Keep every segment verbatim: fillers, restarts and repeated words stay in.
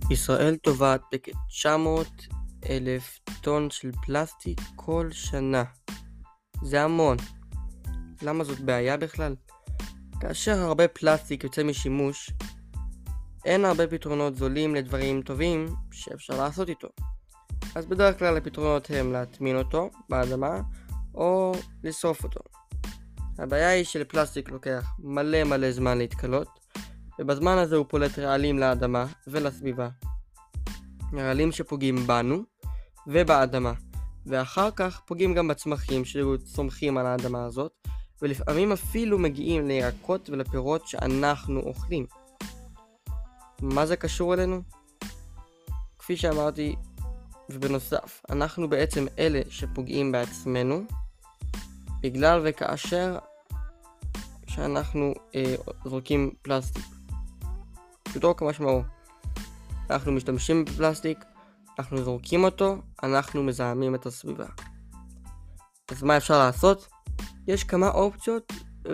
ישראל טובעת בכ-תשע מאות אלף טון של פלסטיק כל שנה. זה המון. למה זאת בעיה בכלל? כאשר הרבה פלסטיק יוצא משימוש, אין הרבה פתרונות זולים לדברים טובים שאפשר לעשות איתו. אז בדרך כלל הפתרונות הם להטמין אותו באדמה או לשרוף אותו. הבעיה היא שלפלסטיק לוקח מלא מלא זמן להתקלות, ובזמן הזה הוא פולט רעלים לאדמה ולסביבה. רעלים שפוגעים בנו ובאדמה, ואחר כך פוגעים גם בצמחים שצומחים על האדמה הזאת, ולפעמים אפילו מגיעים לירקות ולפירות שאנחנו אוכלים. מה זה קשור אלינו? כפי שאמרתי, ובנוסף, אנחנו בעצם אלה שפוגעים בעצמנו, בגלל וכאשר שאנחנו אה, זורקים פלסטיק. פשוטו כמשמעו. אנחנו משתמשים בפלסטיק, אנחנו זורקים אותו, אנחנו מזהמים את הסביבה. אז מה אפשר לעשות? יש כמה אופציות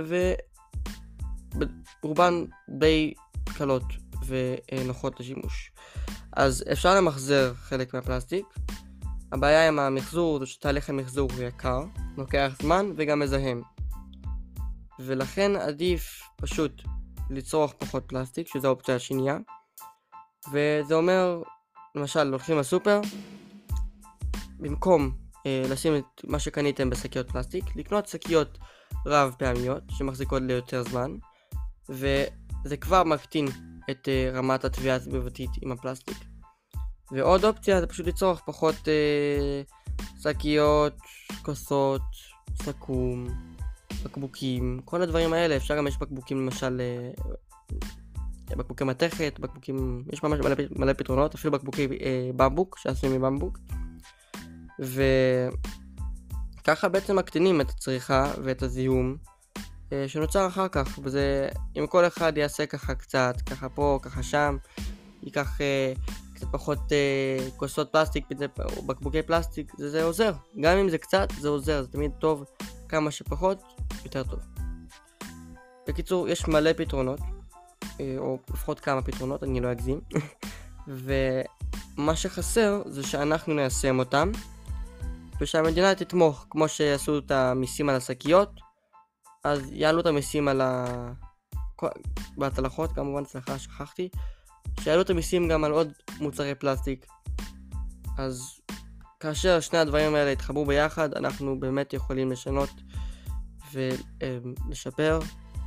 ורובן די קלות ונוחות לשימוש. אז אפשר למחזר חלק מהפלסטיק. הבעיה עם המחזור זה שתהליך המחזור הוא יקר, לוקח זמן וגם מזהם. ולכן עדיף פשוט לצרוך פחות פלסטיק, שזו האופציה השנייה. וזה אומר, למשל, הולכים לסופר, במקום אה, לשים את מה שקניתם בשקיות פלסטיק, לקנות שקיות רב פעמיות שמחזיקות ליותר זמן, וזה כבר מקטין את אה, רמת התביעה הסביבתית עם הפלסטיק. ועוד אופציה זה פשוט לצרוך פחות אה, שקיות, כוסות, סכו"ם, בקבוקים, כל הדברים האלה. אפשר גם יש בקבוקים למשל אה, בקבוקי מתכת, בקבוקים, יש ממש מלא, מלא פתרונות, אפילו בקבוקי אה, במבוק שעשויים מבמבוק. וככה בעצם מקטינים את הצריכה ואת הזיהום אה, שנוצר אחר כך. וזה, אם כל אחד יעשה ככה קצת, ככה פה, ככה שם, ייקח אה, קצת פחות אה, כוסות פלסטיק או בקבוקי פלסטיק, זה, זה עוזר. גם אם זה קצת, זה עוזר, זה תמיד טוב. כמה שפחות, יותר טוב. בקיצור, יש מלא פתרונות, או לפחות כמה פתרונות, אני לא אגזים. ומה שחסר זה שאנחנו ניישם אותם, ושהמדינה תתמוך, כמו שעשו את המיסים על השקיות, אז יעלו את המיסים על ה... בהצלחות, כמובן, סליחה, שכחתי, שיעלו את המיסים גם על עוד מוצרי פלסטיק. אז כאשר שני הדברים האלה יתחברו ביחד, אנחנו באמת יכולים לשנות ולשפר.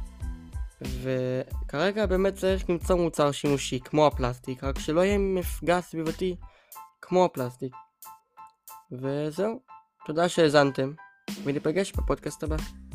וכרגע באמת צריך למצוא מוצר שימושי כמו הפלסטיק, רק שלא יהיה מפגע סביבתי כמו הפלסטיק. וזהו, תודה שהאזנתם, וניפגש בפודקאסט הבא.